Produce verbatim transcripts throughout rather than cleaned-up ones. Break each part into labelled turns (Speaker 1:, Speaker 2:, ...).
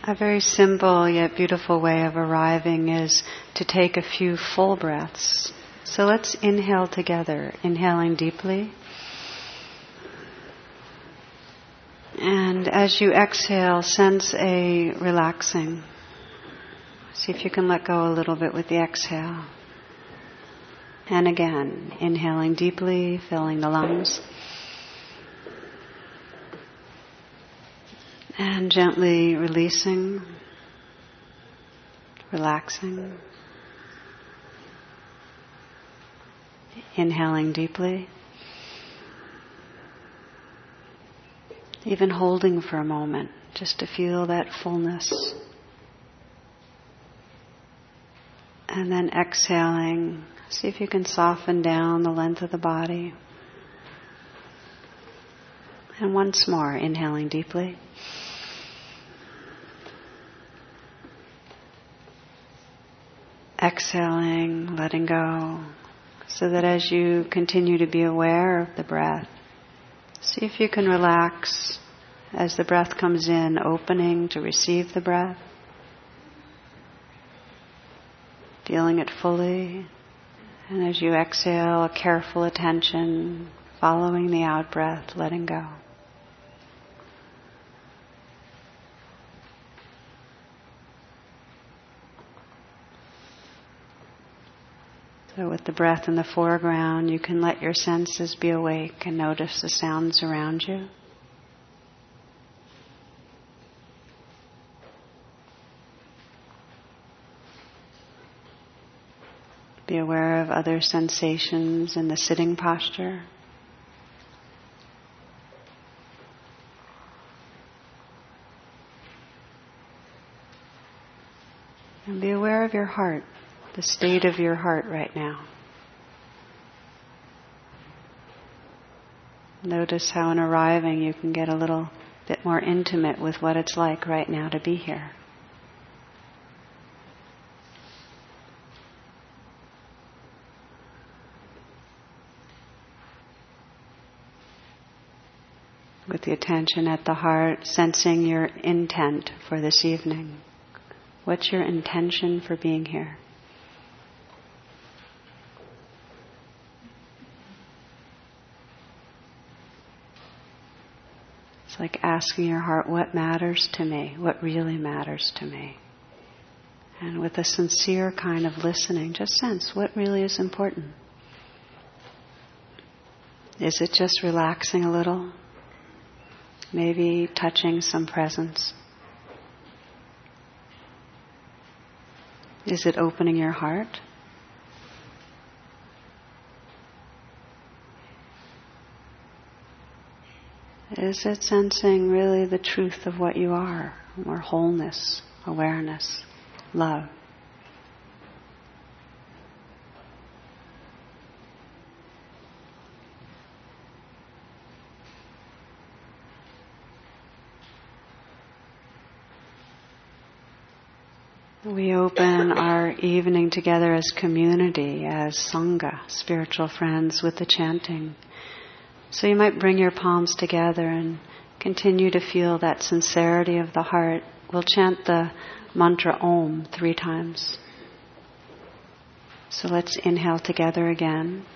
Speaker 1: A very simple yet beautiful way of arriving is to take a few full breaths. So let's inhale together, inhaling deeply. And as you exhale, sense a relaxing. See if you can let go a little bit with the exhale. And again, inhaling deeply, filling the lungs. And gently releasing, relaxing. Inhaling deeply. Even holding for a moment, just to feel that fullness. And then exhaling. See if you can soften down the length of the body. And once more, inhaling deeply. Exhaling, letting go, so that as you continue to be aware of the breath, see if you can relax as the breath comes in, opening to receive the breath, feeling it fully, and as you exhale, a careful attention, following the out-breath, letting go. So with the breath in the foreground, you can let your senses be awake and notice the sounds around you. Be aware of other sensations in the sitting posture. And be aware of your heart. The state of your heart right now. Notice how in arriving you can get a little bit more intimate with what it's like right now to be here. With the attention at the heart, sensing your intent for this evening. What's your intention for being here? It's like asking your heart, what matters to me? What really matters to me? And with a sincere kind of listening, just sense what really is important. Is it just relaxing a little? Maybe touching some presence? Is it opening your heart? Is it sensing really the truth of what you are, or wholeness, awareness, love? We open our evening together as community, as Sangha, spiritual friends, with the chanting. So you might bring your palms together and continue to feel that sincerity of the heart. We'll chant the mantra Om three times. So let's inhale together again.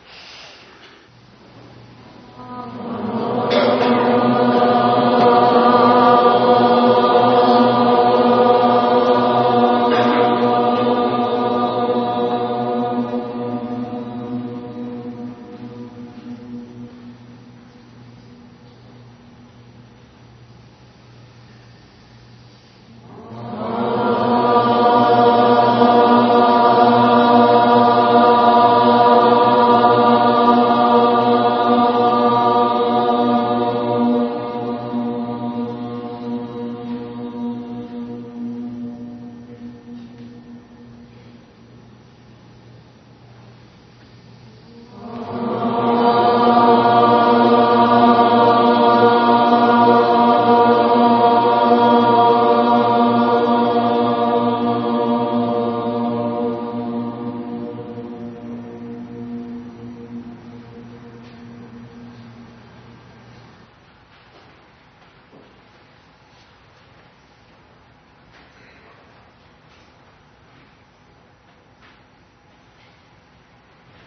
Speaker 2: Oh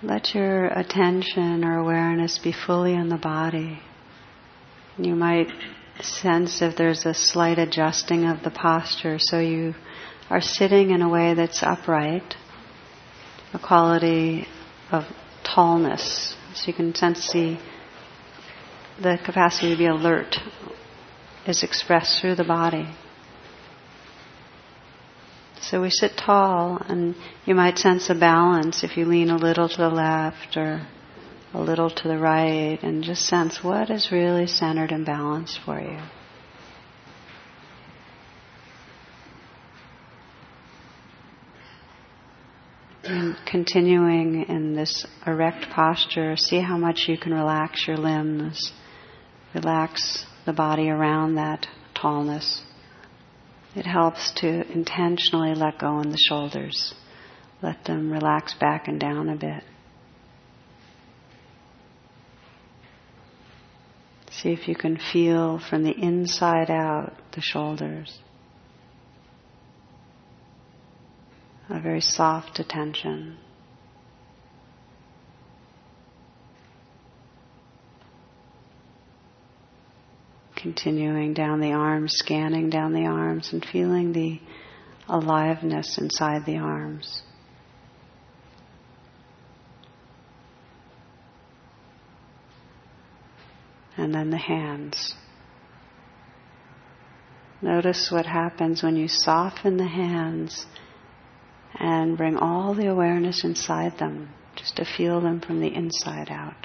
Speaker 1: let your attention or awareness be fully in the body. You might sense if there's a slight adjusting of the posture, so you are sitting in a way that's upright, a quality of tallness, so you can sense the, the capacity to be alert is expressed through the body. So we sit tall, and you might sense a balance if you lean a little to the left or a little to the right, and just sense what is really centered and balanced for you. And continuing in this erect posture, see how much you can relax your limbs, relax the body around that tallness. It helps to intentionally let go in the shoulders. Let them relax back and down a bit. See if you can feel from the inside out the shoulders. A very soft attention. Continuing down the arms, scanning down the arms and feeling the aliveness inside the arms. And then the hands. Notice what happens when you soften the hands and bring all the awareness inside them, just to feel them from the inside out.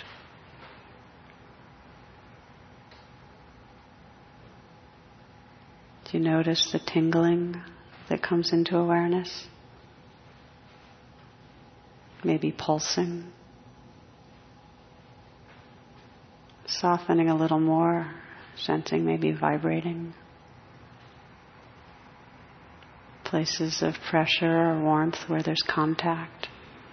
Speaker 1: Do you notice the tingling that comes into awareness? Maybe pulsing. Softening a little more, sensing maybe vibrating. Places of pressure or warmth where there's contact.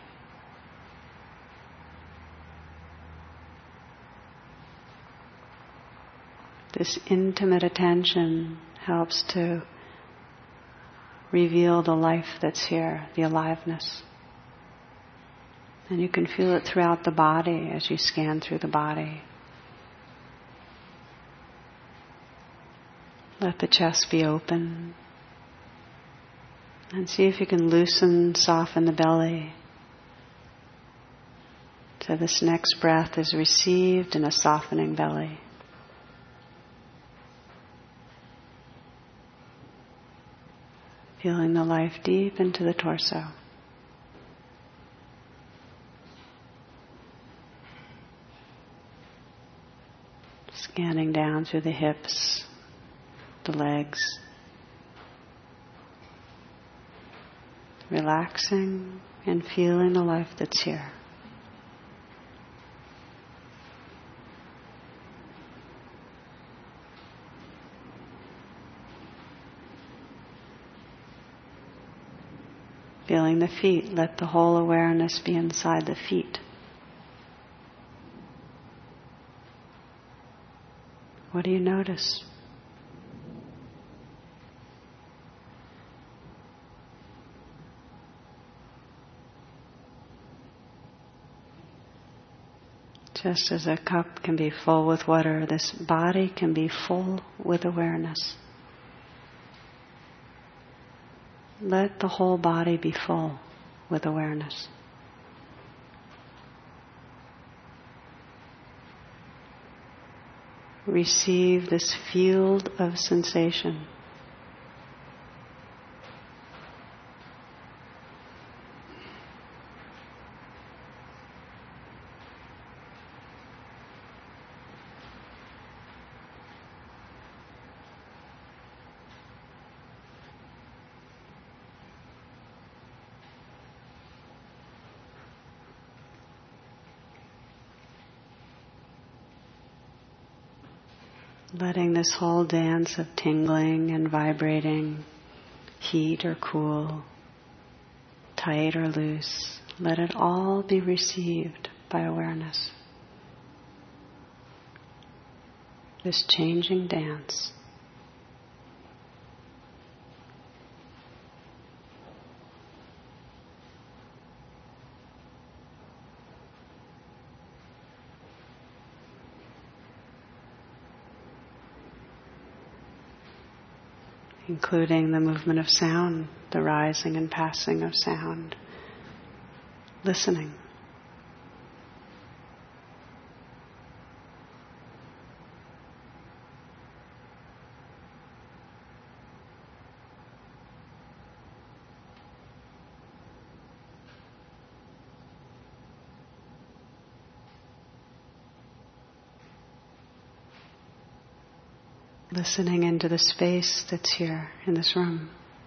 Speaker 1: This intimate attention helps to reveal the life that's here, the aliveness. And you can feel it throughout the body as you scan through the body. Let the chest be open. And see if you can loosen, soften the belly. So this next breath is received in a softening belly. Feeling the life deep into the torso. Scanning down through the hips, the legs. Relaxing and feeling the life that's here. Feeling the feet, let the whole awareness be inside the feet. What do you notice? Just as a cup can be full with water, this body can be full with awareness. Let the whole body be full with awareness. Receive this field of sensation. Letting this whole dance of tingling and vibrating, heat or cool, tight or loose, let it all be received by awareness. This changing dance. including the movement of sound, the rising and passing of sound, listening. Listening into the space that's here in this room.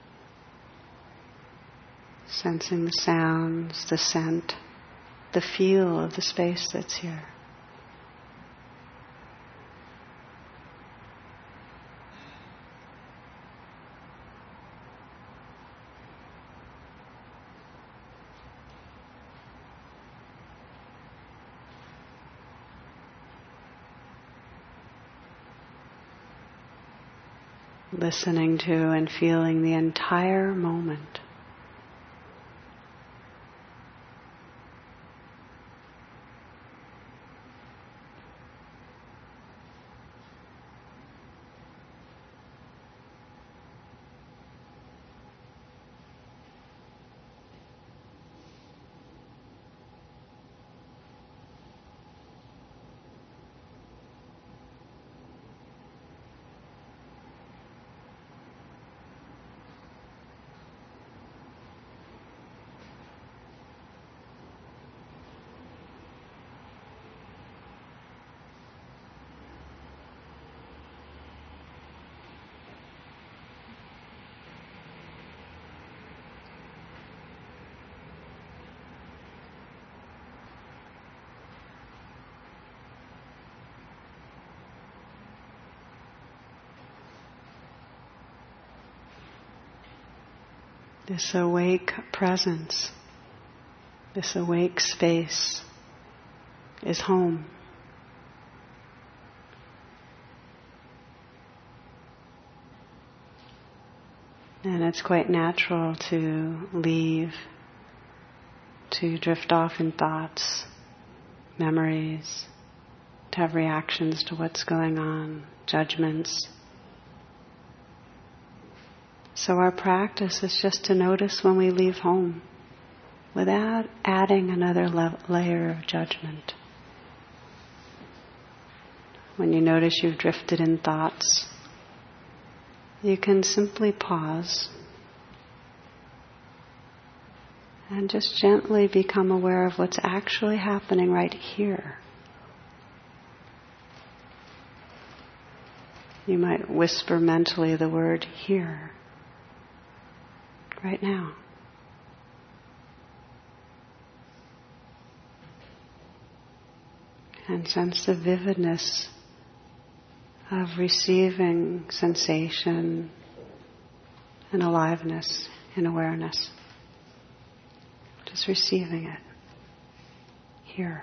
Speaker 1: Sensing the sounds, the scent, the feel of the space that's here. Listening to and feeling the entire moment. This awake presence, this awake space is home. And it's quite natural to leave, to drift off in thoughts, memories, to have reactions to what's going on, judgments. So our practice is just to notice when we leave home without adding another le- layer of judgment. When you notice you've drifted in thoughts, you can simply pause and just gently become aware of what's actually happening right here. You might whisper mentally the word here. Right now. And sense the vividness of receiving sensation and aliveness and awareness. Just receiving it here.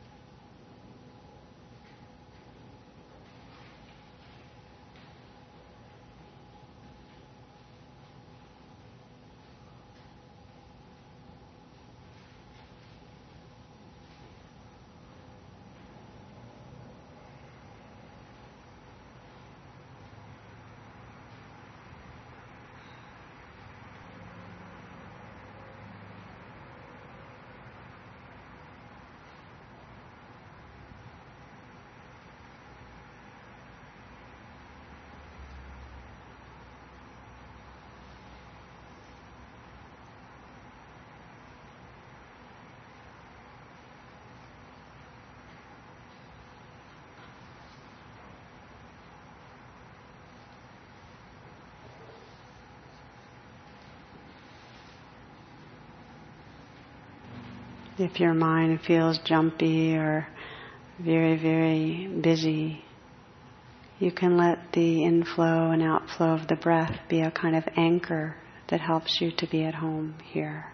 Speaker 1: If your mind feels jumpy or very, very busy, you can let the inflow and outflow of the breath be a kind of anchor that helps you to be at home here.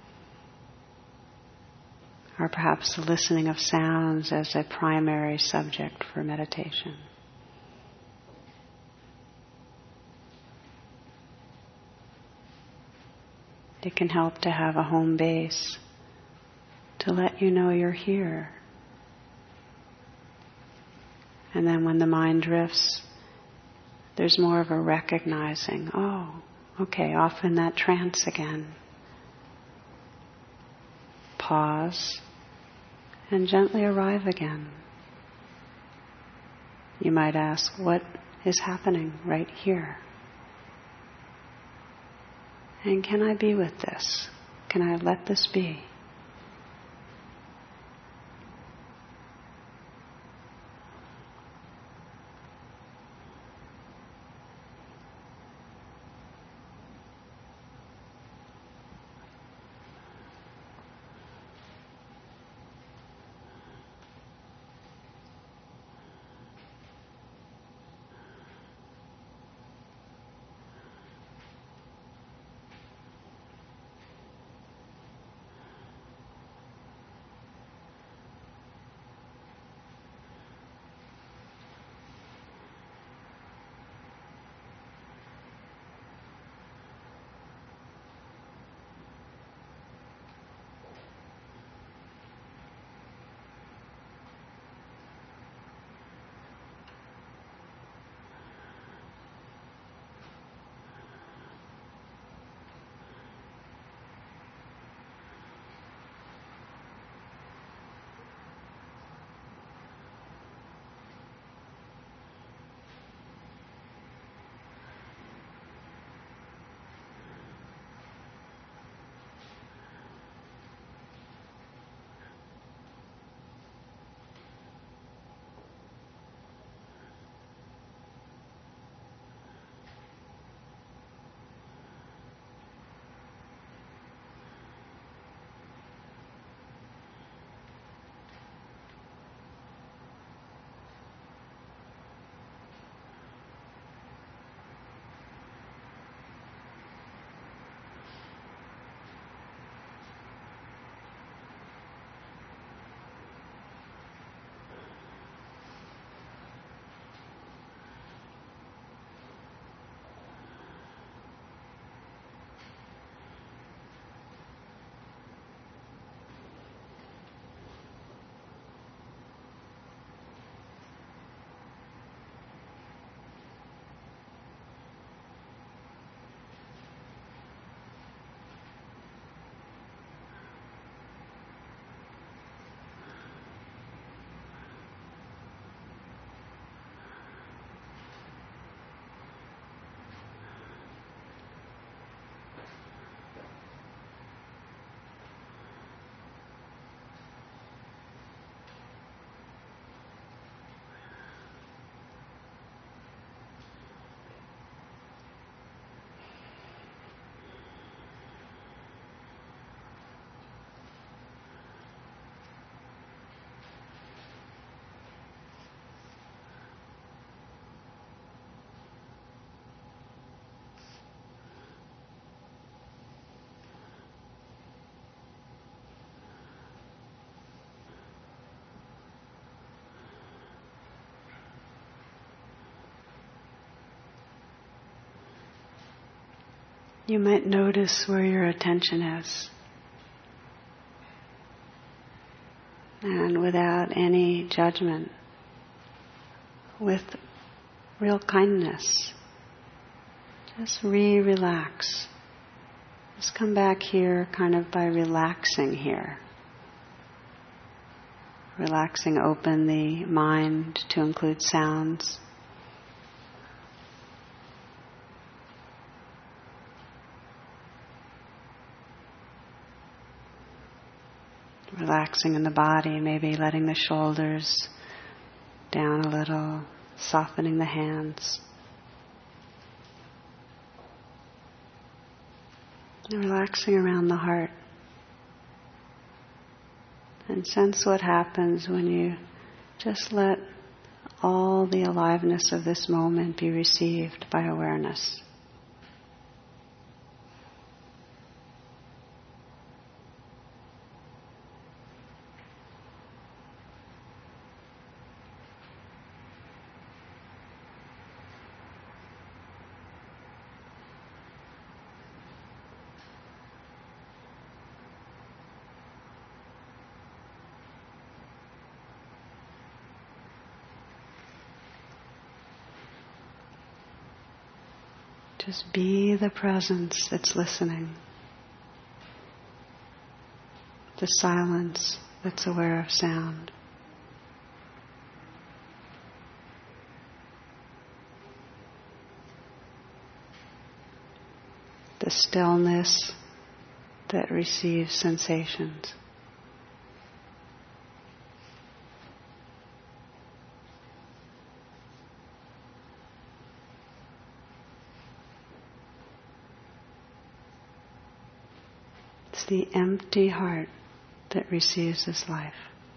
Speaker 1: Or perhaps the listening of sounds as a primary subject for meditation. It can help to have a home base to let you know you're here. And then when the mind drifts, there's more of a recognizing, oh, okay, off in that trance again. Pause and gently arrive again. You might ask, what is happening right here? And can I be with this? Can I let this be? You might notice where your attention is. And without any judgment, with real kindness, just re-relax. Just come back here kind of by relaxing here. Relaxing open the mind to include sounds. Relaxing in the body, maybe letting the shoulders down a little, softening the hands. And relaxing around the heart. And sense what happens when you just let all the aliveness of this moment be received by awareness. Just be the presence that's listening. The silence that's aware of sound. The stillness that receives sensations. It's the empty heart that receives this life.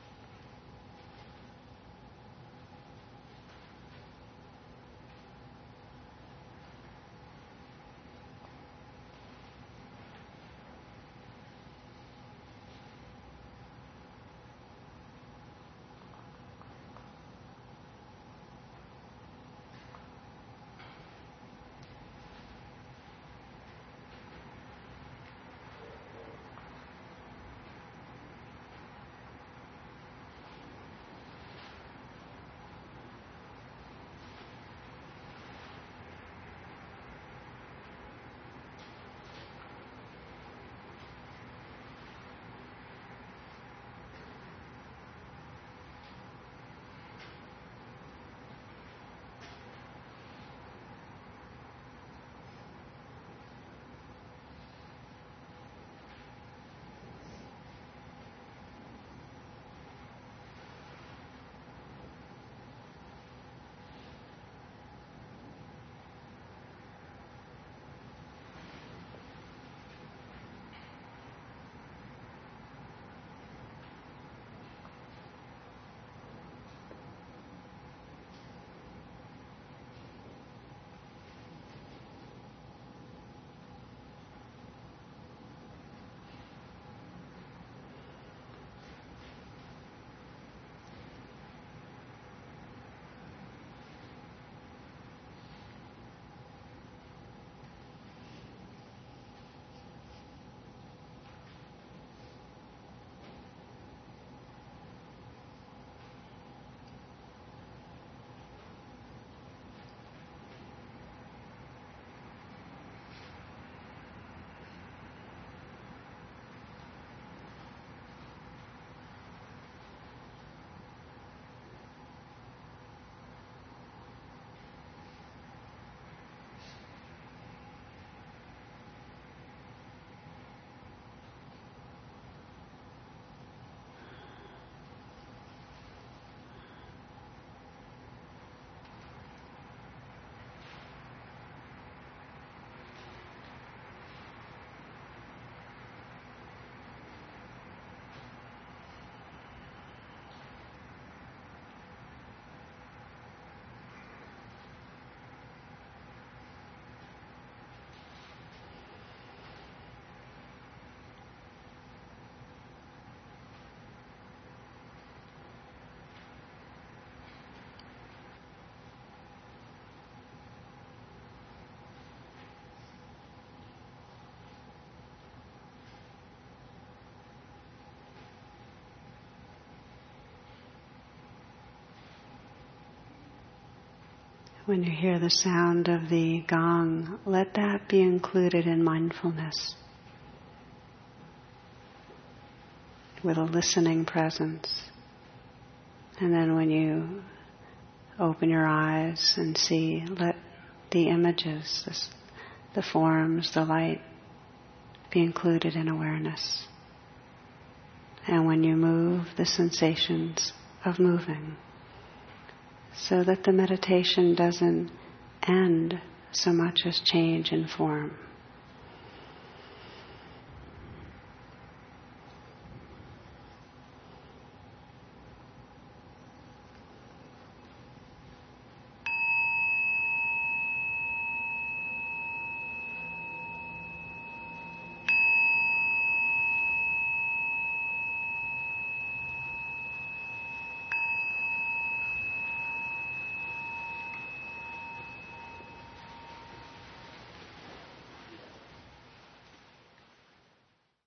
Speaker 1: When you hear the sound of the gong, let that be included in mindfulness with a listening presence. And then when you open your eyes and see, let the images, the, the forms, the light be included in awareness. And when you move, the sensations of moving, so that the meditation doesn't end so much as change in form.